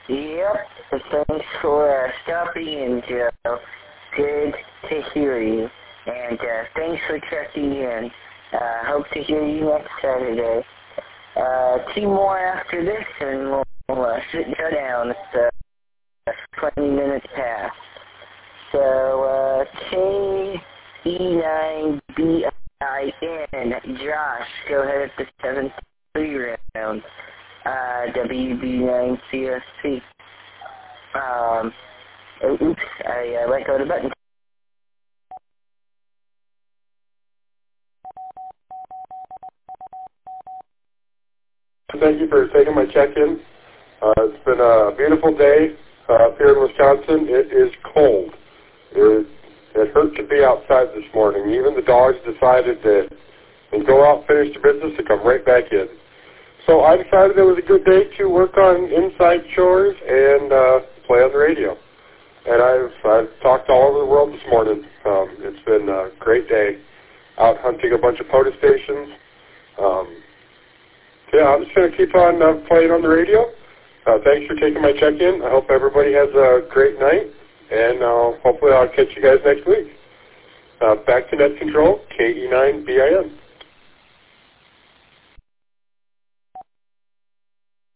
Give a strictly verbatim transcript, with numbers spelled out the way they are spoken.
Yep, thanks for uh, stopping in, Joe. Good to hear you. And uh, thanks for checking in. Uh, hope to hear you next Saturday. Uh, two more after this, and we'll, we'll uh, sit go down. It's uh, twenty minutes past. So, uh, K E nine B I N, Josh, go ahead at the seven three round. Uh, W B nine C S P. Um, oh, oops, I uh, let go of the button. Thank you for taking my check-in. Uh, it's been a beautiful day uh, up here in Wisconsin. It is cold. It, it hurt to be outside this morning. Even the dogs decided that they go out, finish the business, and come right back in. So I decided it was a good day to work on inside chores and uh, play on the radio. And I've, I've talked all over the world this morning. Um, it's been a great day out hunting a bunch of POTUS stations. Um, yeah, I'm just going to keep on uh, playing on the radio. Uh, thanks for taking my check-in. I hope everybody has a great night, and uh, hopefully I'll catch you guys next week. Uh, back to Net Control, K E nine B I N.